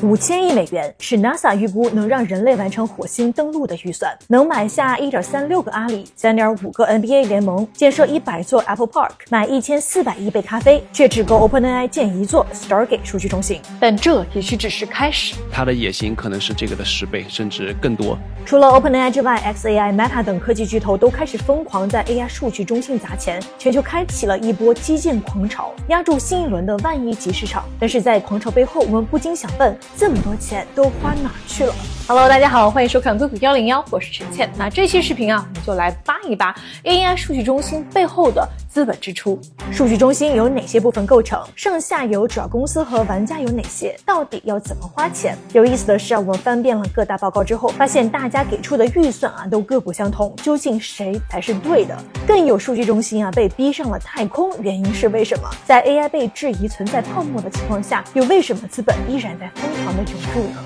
5000亿美元是 NASA 预估能让人类完成火星登陆的预算，能买下 1.36 个阿里、3.5个 NBA 联盟，建设100座 Apple Park， 买1400亿杯咖啡，却只够 OpenAI 建1座 Stargate 数据中心。但这也许只是开始， 它的野心可能是这个的10倍甚至更多。 除了 OpenAI 之外 ，xAI、Meta 等科技巨头都开始疯狂在 AI 数据中心砸钱，全球开启了一波基建狂潮，压住新一轮的万亿级市场。但是在狂潮背后，我们不禁想问，这么多钱都花哪儿去了？ Hello， 大家好，欢迎收看硅谷101，我是陈倩。那这期视频啊，我们就来扒一扒 AI 数据中心背后的资本支出。数据中心由哪些部分构成？上下游主要公司和玩家有哪些？到底要怎么花钱？有意思的是啊，我们翻遍了各大报告之后，发现大家给出的预算啊都各不相同，究竟谁才是对的？更有数据中心啊被逼上了太空，原因是为什么？在 AI 被质疑存在泡沫的情况下，又为什么资本依然在疯狂的涌入呢？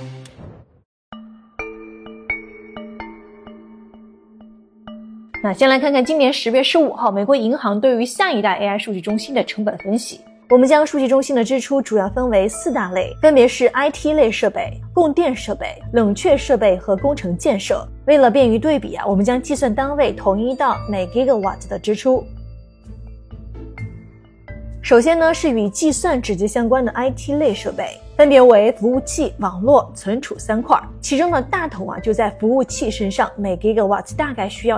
那先来看看今年10月15号，美国银行对于下一代 AI 数据中心的成本分析。我们将数据中心的支出主要分为4大类，分别是 IT 类设备、供电设备、冷却设备和工程建设。为了便于对比啊，我们将计算单位统一到每 gigawatt 的支出。 首先呢，是与计算直接相关的 IT 类设备，分别为服务器、网络、存储3块。其中的大头啊就在服务器身上，每 gigawatt 大概需要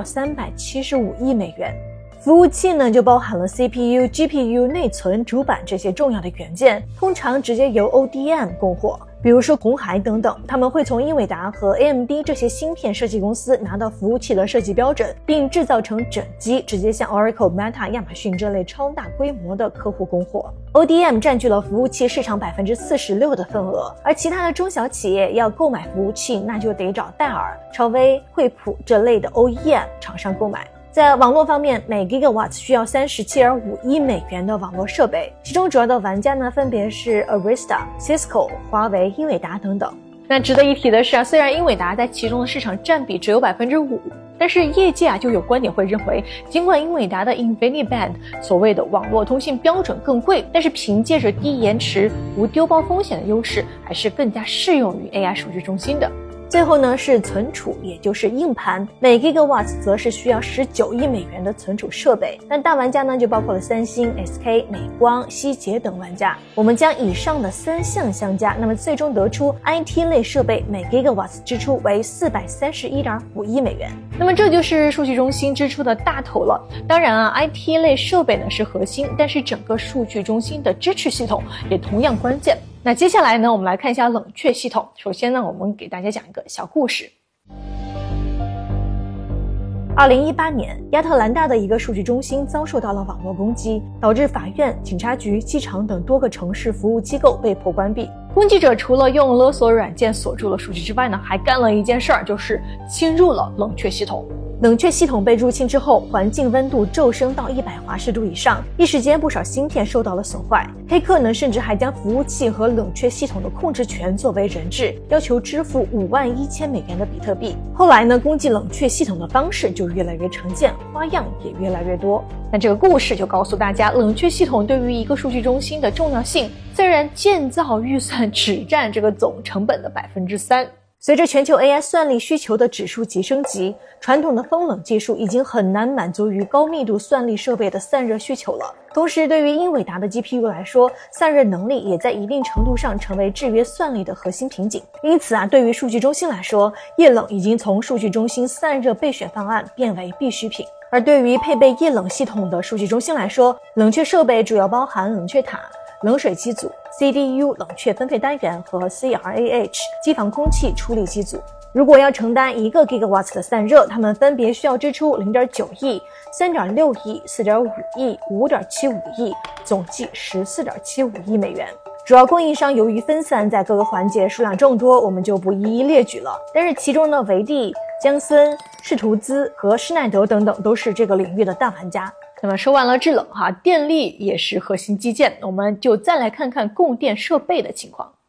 375亿美元。服务器呢就包含了 CPU、GPU、内存、主板这些重要的元件，通常直接由 ODM 供货。 比如说鸿海等等，他们会从英伟达和 AMD 这些芯片设计公司拿到服务器的设计标准，并制造成整机，直接向 Oracle、Meta、亚马逊这类超大规模的客户供货。ODM 占据了服务器市场46%的份额，而其他的中小企业要购买服务器，那就得找戴尔、超微、惠普这类的 OEM 厂商购买。 在网络方面，每 gigawatt 需要37.5亿美元的网络设备，其中主要的玩家呢分别是 Arista、Cisco、华为、英伟达等等。那值得一提的是啊，虽然英伟达在其中的市场占比只有5%，但是业界啊就有观点会认为，尽管英伟达的 InfiniBand 所谓的网络通信标准更贵，但是凭借着低延迟、无丢包风险的优势，还是更加适用于 AI 数据中心的。 最后呢是存储，也就是硬盘，每 gigawatt 则是需要19亿美元的存储设备。但大玩家呢就包括了三星、SK、美光、希捷等玩家。我们将以上的3项相加，那么最终得出 IT 类设备每 gigawatt 支出为431.5亿美元。那么这就是数据中心支出的大头了。当然啊 ，IT 类设备呢是核心，但是整个数据中心的支持系统也同样关键。 那接下来呢，我们来看一下冷却系统。首先呢，我们给大家讲一个小故事。2018年，亚特兰大的一个数据中心遭受到了网络攻击，导致法院、警察局、机场等多个城市服务机构被迫关闭。攻击者除了用勒索软件锁住了数据之外呢，还干了一件事儿，就是侵入了冷却系统。 冷却系统被入侵之后，环境温度骤升到100华氏度以上，一时间不少芯片受到了损坏。黑客呢，甚至还将服务器和冷却系统的控制权作为人质，要求支付51000美元的比特币。后来呢，攻击冷却系统的方式就越来越常见，花样也越来越多。那这个故事就告诉大家，冷却系统对于一个数据中心的重要性。虽然建造预算只占这个总成本的3%。 随着全球 AI 算力需求的指数级升级，传统的风冷技术已经很难满足于高密度算力设备的散热需求了。同时，对于英伟达的 GPU 来说，散热能力也在一定程度上成为制约算力的核心瓶颈。因此啊，对于数据中心来说，液冷已经从数据中心散热备选方案变为必需品。而对于配备液冷系统的数据中心来说，冷却设备主要包含冷却塔、冷水机组、CDU 冷却分配单元和 CRAH 机房空气处理机组。如果要承担1个 gigawatt 的散热，它们分别需要支出0.9亿、3.6亿、4.5亿、5.75亿，总计14.75亿美元。主要供应商由于分散在各个环节，数量众多，我们就不一一列举了。但是其中呢，维蒂、江森、视图兹和施耐德等等都是这个领域的大玩家。那么说完了制冷哈，电力也是核心基建，我们就再来看看供电设备的情况。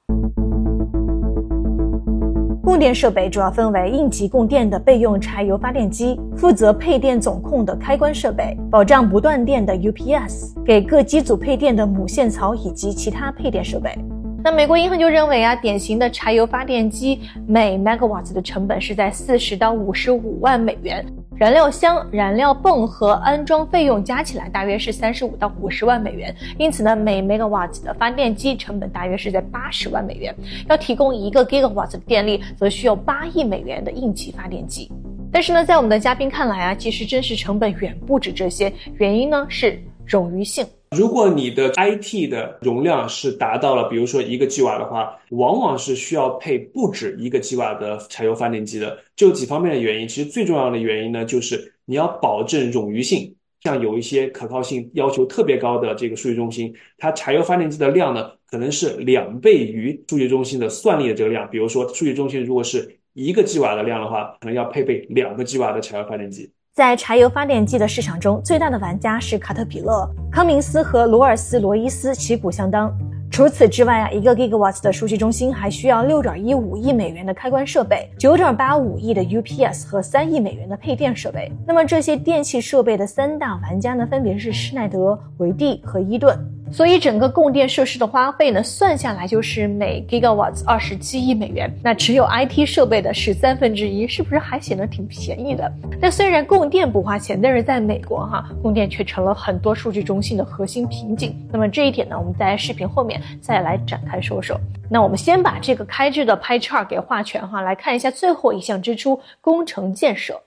供电设备主要分为应急供电的备用柴油发电机，负责配电总控的开关设备，保障不断电的 UPS， 给各机组配电的母线槽以及其他配电设备。 那美国银行就认为啊，典型的柴油发电机每 megawatts 的成本是在40到55万美元，燃料箱、燃料泵和安装费用加起来大约是35到50万美元，因此呢，每 megawatts 的发电机成本大约是在80万美元。要提供1个 gigawatts 的电力，则需要8亿美元的应急发电机。但是呢，在我们的嘉宾看来啊，其实真实成本远不止这些，原因呢是冗余性。 如果你的 IT 的容量是达到了比如说1个 G 瓦的话，往往是需要配不止1个 G 瓦的柴油发电机的。这有几方面的原因，其实最重要的原因呢，就是你要保证冗余性。像有一些可靠性要求特别高的这个数据中心，它柴油发电机的量呢，可能是2倍于数据中心的算力的这个量。比如说数据中心如果是1个 G 瓦的量的话，可能要配备2个 G 瓦的柴油发电机。 在柴油发电机的市场中，最大的玩家是卡特彼勒、康明斯和罗尔斯罗伊斯旗鼓相当。除此之外啊，1个 gigawatts 的数据中心还需要6.15亿美元的开关设备、9.85亿的 UPS 和3亿美元的配电设备。那么这些电气设备的3大玩家呢，分别是施耐德、维蒂和伊顿。所以整个供电设施的花费呢，算下来就是每 gigawatts 27亿美元。那只有 IT 设备的1/13，是不是还显得挺便宜的？但虽然供电不花钱，但是在美国供电却成了很多数据中心的核心瓶颈。那么这一点呢，我们在视频后面再来展开说说。那我们先把这个开支的 pie chart 给画全来看一下最后一项支出：工程建设。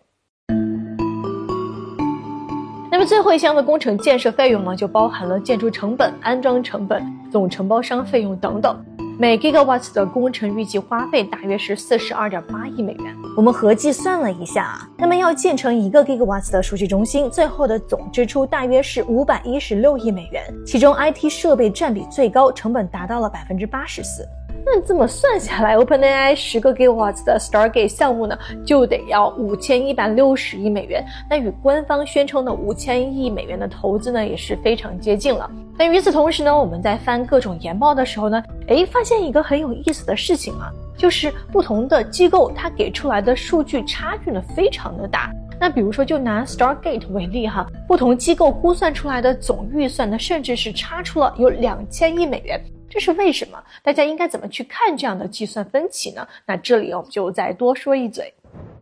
那么最后一项的工程建设费用呢，就包含了建筑成本、安装成本、总承包商费用等等。每 gigawatts 的工程预计花费大约是42.8亿美元。我们合计算了一下那么要建成1个 gigawatts 的数据中心，最后的总支出大约是516亿美元，其中 IT 设备占比最高，成本达到了84%。那这么算下来 OpenAI 10个 gigawatts 的 Stargate 项目呢，就得要5160亿美元，那与官方宣称的5000亿美元的投资呢，也是非常接近了。但与此同时呢，我们在翻各种研报的时候呢，发现一个很有意思的事情就是不同的机构它给出来的数据差距呢非常的大。那比如说就拿 Stargate 为例不同机构估算出来的总预算呢，甚至是差出了有2000亿美元。这是为什么？大家应该怎么去看这样的计算分歧呢？那这里我们就再多说一嘴。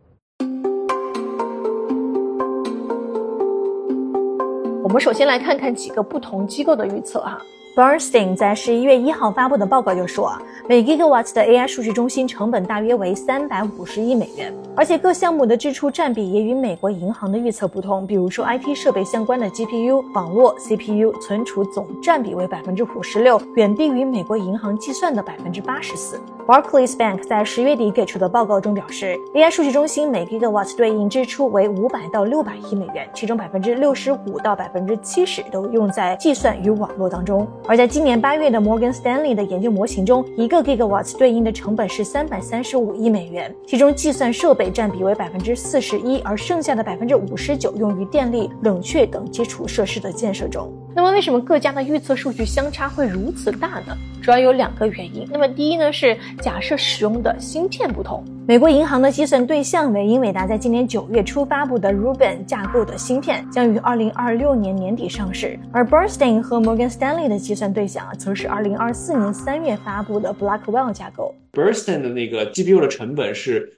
我们首先来看看几个不同机构的预测Bernstein 在11月1号发布的报告就说每 gigawatts 的 AI 数据中心成本大约为350亿美元，而且各项目的支出占比也与美国银行的预测不同。比如说 IT 设备相关的 GPU、网络、CPU、存储总占比为56%，远低于美国银行计算的84%。Barclays Bank 在10月底给出的报告中表示 ，AI 数据中心每 gigawatts 对应支出为500到600亿美元，其中65%到70%都用在计算与网络当中。而在今年8月的 Morgan Stanley 的研究模型中，1个 gigawatts 对应的成本是335亿美元，其中计算设备占比为41%，而剩下的59%用于电力、冷却等基础设施的建设中。那么为什么各家的预测数据相差会如此大呢？主要有2个原因。那么第一呢，是假设使用的芯片不同。美国银行的计算对象为英伟达在今年9月初发布的 Rubin 架构的芯片，将于2026年年底上市，而 Bernstein 和 Morgan Stanley 的计算对象则是2024年3月发布的 Blackwell 架构。 Bernstein 的那个 GPU 的成本是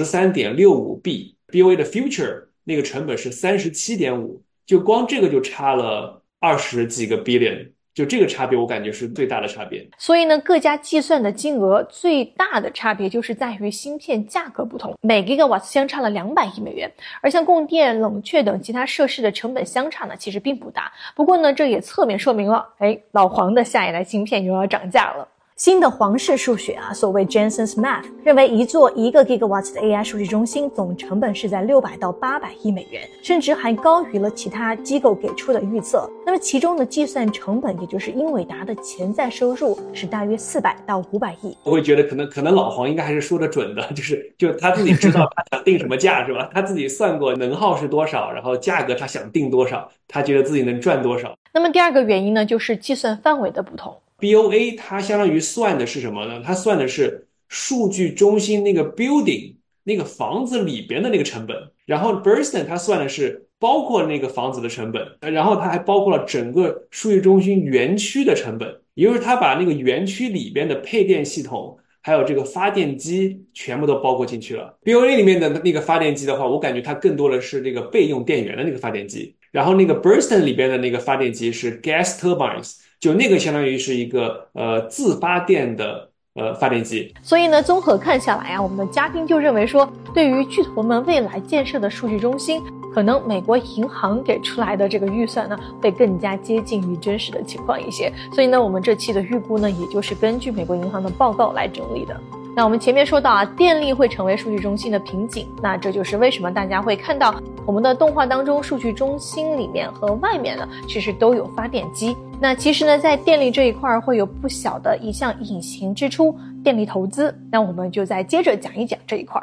13.65B， BOA 的 Future 那个成本是 37.5， 就光这个就差了20几个 billion， 就这个差别我感觉是最大的差别。 所以呢，各家计算的金额最大的差别就是在于芯片价格不同，每 gigawatts 相差了200亿美元，而像供电、冷却等其他设施的成本相差呢，其实并不大。不过呢，这也侧面说明了，老黄的下一代芯片又要涨价了。新的皇室数学所谓 Jensen's Math 认为一座1个 gigawatts 的 AI 数据中心总成本是在600到800亿美元，甚至还高于了其他机构给出的预测。那么其中的计算成本，也就是英伟达的潜在收入是大约400到500亿。 我会觉得可能老黄应该还是说得准的，就他自己知道他想定什么价是吧？他自己算过能耗是多少，然后价格他想定多少，他觉得自己能赚多少。 那么第二个原因呢，就是计算范围的不同。 BOA 它相当于算的是什么呢？它算的是数据中心那个 building 那个房子里边的那个成本，然后 Bernstein 它算的是包括那个房子的成本，然后它还包括了整个数据中心园区的成本，也就是它把那个园区里边的配电系统还有这个发电机全部都包括进去了。BOA 里面的那个发电机的话，我感觉它更多的是这个备用电源的那个发电机，然后那个 Burston 里边的那个发电机是 gas turbines， 就那个相当于是一个自发电的发电机。 所以呢，综合看下来啊，我们的嘉宾就认为说，对于巨头们未来建设的数据中心，可能美国银行给出来的这个预算呢，会更加接近于真实的情况一些。所以呢，我们这期的预估呢，也就是根据美国银行的报告来整理的。那我们前面说到啊，电力会成为数据中心的瓶颈，那这就是为什么大家会看到我们的动画当中，数据中心里面和外面呢，其实都有发电机。那其实呢，在电力这一块会有不小的一项隐形支出，电力投资。那我们就再接着讲一讲这一块。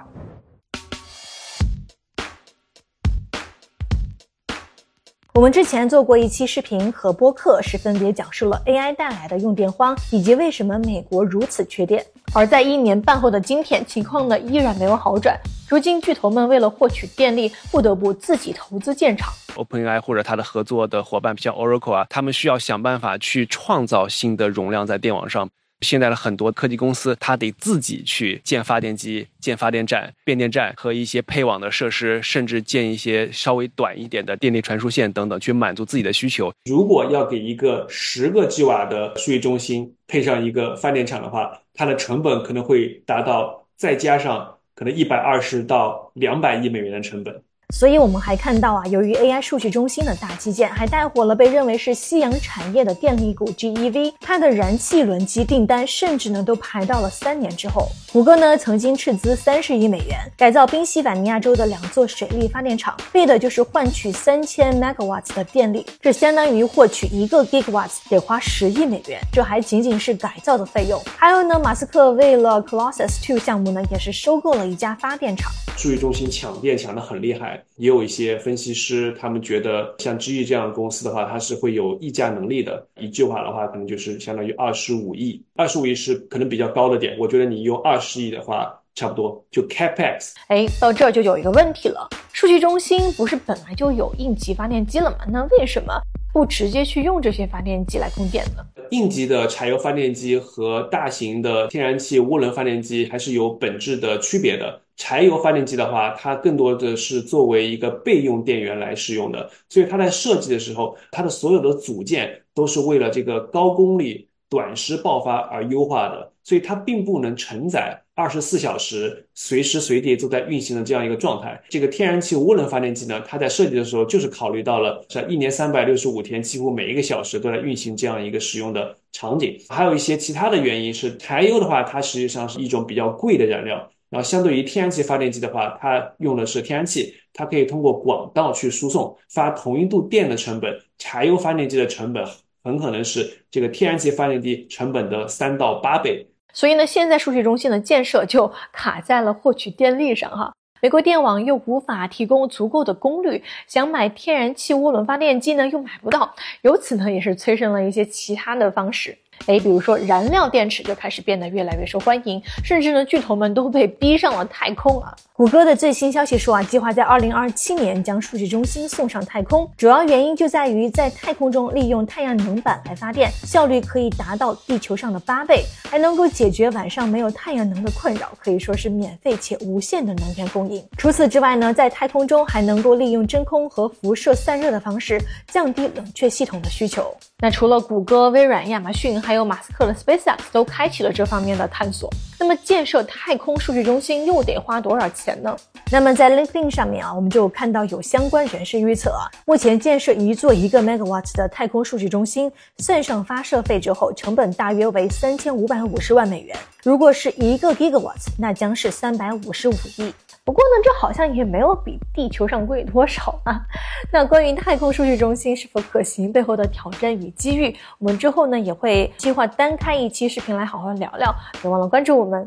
我们之前做过一期视频和播客，是分别讲述了 AI 带来的用电荒，以及为什么美国如此缺电。而在1年半后的今天，情况呢依然没有好转。如今巨头们为了获取电力，不得不自己投资建厂。 OpenAI 或者它的合作的伙伴，像 Oracle 啊，他们需要想办法去创造新的容量在电网上。现在的很多科技公司，它得自己去建发电机、建发电站、变电站和一些配网的设施，甚至建一些稍微短一点的电力传输线等等，去满足自己的需求。 如果要给一个10个 G 瓦的数据中心配上一个发电厂的话，它的成本可能会达到再加上可能120到200亿美元的成本。 所以我们还看到啊，由于 AI 数据中心的大基建，还带火了被认为是夕阳产业的电力股 GEV， 它的燃气轮机订单甚至呢都排到了3年之后。谷歌呢曾经斥资30亿美元改造宾夕法尼亚州的2座水力发电厂，为的就是换取3000 megawatts 的电力，这相当于获取1个 gigawatts 得花10亿美元，这还仅仅是改造的费用。还有呢，马斯克为了 Colossus 2项目呢，也是收购了一家发电厂。 数据中心抢电抢得很厉害，也有一些分析师他们觉得像 GE 这样的公司的话，它是会有溢价能力的。一句话的话，可能就是相当于25亿，25亿是可能比较高的点。我觉得你用20亿的话，差不多就 CapEx。 到这就有一个问题了，数据中心不是本来就有应急发电机了吗？那为什么不直接去用这些发电机来供电呢？ 应急的柴油发电机和大型的天然气涡轮发电机还是有本质的区别的。柴油发电机的话，它更多的是作为一个备用电源来使用的，所以它在设计的时候，它的所有的组件都是为了这个高功率短时爆发而优化的，所以它并不能承载24小时随时随地都在运行的这样一个状态。这个天然气涡轮发电机呢，它在设计的时候就是考虑到了在1年365天几乎每一个小时都在运行这样一个使用的场景。还有一些其他的原因是，柴油的话它实际上是一种比较贵的燃料，然后相对于天然气发电机的话，它用的是天然气，它可以通过管道去输送，发同一度电的成本，柴油发电机的成本很可能是这个天然气发电机成本的3到8倍。 所以呢，现在数据中心的建设就卡在了获取电力上哈。美国电网又无法提供足够的功率，想买天然气涡轮发电机呢又买不到，由此呢也是催生了一些其他的方式。比如说燃料电池就开始变得越来越受欢迎，甚至呢巨头们都被逼上了太空啊。谷歌的最新消息说啊，计划在2027年将数据中心送上太空，主要原因就在于在太空中利用太阳能板来发电，效率可以达到地球上的8倍，还能够解决晚上没有太阳能的困扰，可以说是免费且无限的能源供应。除此之外呢，在太空中还能够利用真空和辐射散热的方式降低冷却系统的需求。那除了谷歌、微软、亚马逊还有马斯克的 SpaceX 都开启了这方面的探索，那么建设太空数据中心又得花多少钱呢？那么在 LinkedIn 上面啊，我们就看到有相关人士预测啊，目前建设一座1个 megawatt 的太空数据中心，算上发射费之后，成本大约为3550万美元。如果是1个 gigawatt， 那将是355亿。不过呢，这好像也没有比地球上贵多少啊。那关于太空数据中心是否可行，背后的挑战与机遇，我们之后呢也会计划单开一期视频来好好聊聊，别忘了关注我们。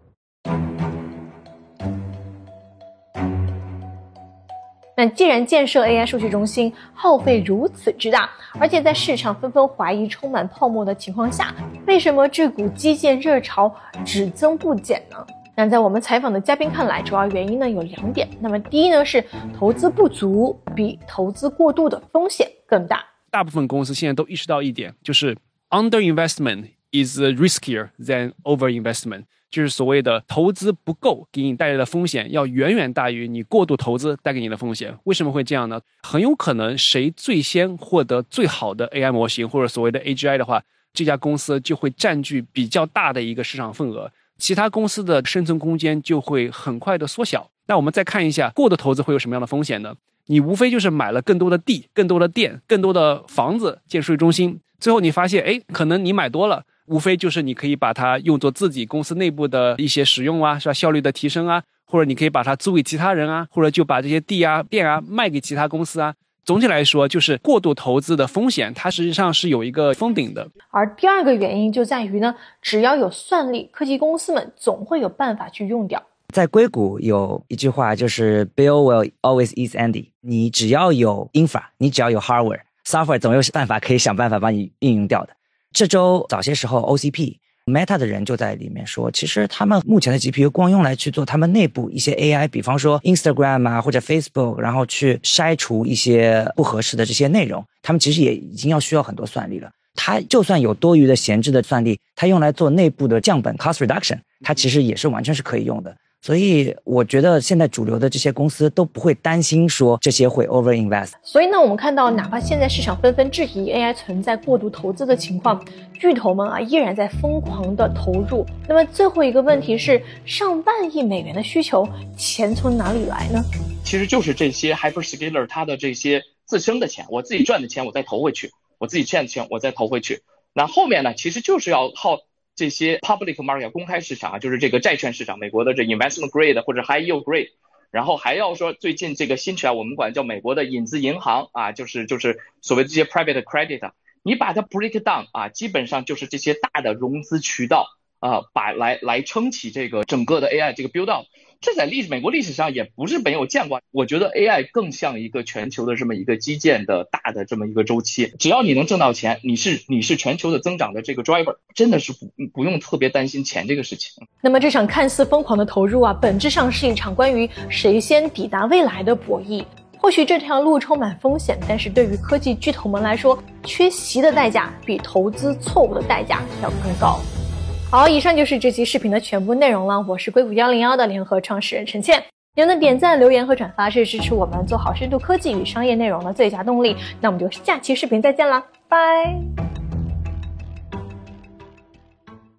那既然建设 AI 数据中心耗费如此之大，而且在市场纷纷怀疑充满泡沫的情况下，为什么这股基建热潮只增不减呢？ 那在我们采访的嘉宾看来，主要原因呢有2点。那么第一呢是投资不足比投资过度的风险更大。 大部分公司现在都意识到一点，就是 underinvestment is riskier than overinvestment， 就是所谓的投资不够给你带来的风险要远远大于你过度投资带给你的风险。为什么会这样呢？很有可能谁最先获得最好的 AI 模型或者所谓的 AGI 的话，这家公司就会占据比较大的一个市场份额，其他公司的生存空间就会很快的缩小。那我们再看一下过度投资会有什么样的风险呢？你无非就是买了更多的地、更多的店、更多的房子建数据中心，最后你发现可能你买多了，无非就是你可以把它用作自己公司内部的一些使用啊，是吧？效率的提升啊，或者你可以把它租给其他人啊，或者就把这些地啊、店啊卖给其他公司啊。总体来说，就是过度投资的风险，它实际上是有一个封顶的。 而第二个原因就在于呢，只要有算力，科技公司们总会有办法去用掉。 在硅谷有一句话就是 Bill will always eat Andy， 你只要有 infra， 你只要有 hardware， software 总有办法可以想办法把你运用掉的。这周早些时候 OCP Meta 的人就在里面说，其实他们目前的 GPU 光用来去做他们内部一些 AI， 比方说 Instagram 啊或者 Facebook， 然后去筛除一些不合适的这些内容，他们其实也已经需要很多算力了。它就算有多余的闲置的算力，它用来做内部的降本 cost reduction， 它其实也是完全是可以用的。所以我觉得现在主流的这些公司都不会担心说这些会 over invest。 所以呢，我们看到哪怕现在市场纷纷质疑 AI 存在过度投资的情况，巨头们依然在疯狂的投入。那么最后一个问题是，上万亿美元的需求，钱从哪里来呢？ 其实就是这些 hyperscaler 它的这些自身的钱，我自己赚的钱我再投回去，我自己欠的钱我再投回去。那后面呢，其实就是要靠这些 public market 公开市场，就是这个债券市场，美国的这 investment grade 或者 high yield grade， 然后还要说最近这个新起来我们管叫美国的影子银行就是所谓的这些 private credit， 你把它 break down 基本上就是这些大的融资渠道来撑起这个整个的 AI 这个 build up。这在美国历史上也不是没有见过。我觉得 AI 更像一个全球的这么一个基建的大的这么一个周期，只要你能挣到钱，你是全球的增长的这个 driver， 真的是不用特别担心钱这个事情。 那么这场看似疯狂的投入本质上是一场关于谁先抵达未来的博弈。或许这条路充满风险，但是对于科技巨头们来说，缺席的代价比投资错误的代价要更高。好，以上就是这期视频的全部内容了。我是硅谷101的联合创始人陈倩。您的点赞、留言和转发是支持我们做好深度科技与商业内容的最佳动力。那我们就下期视频再见啦，拜。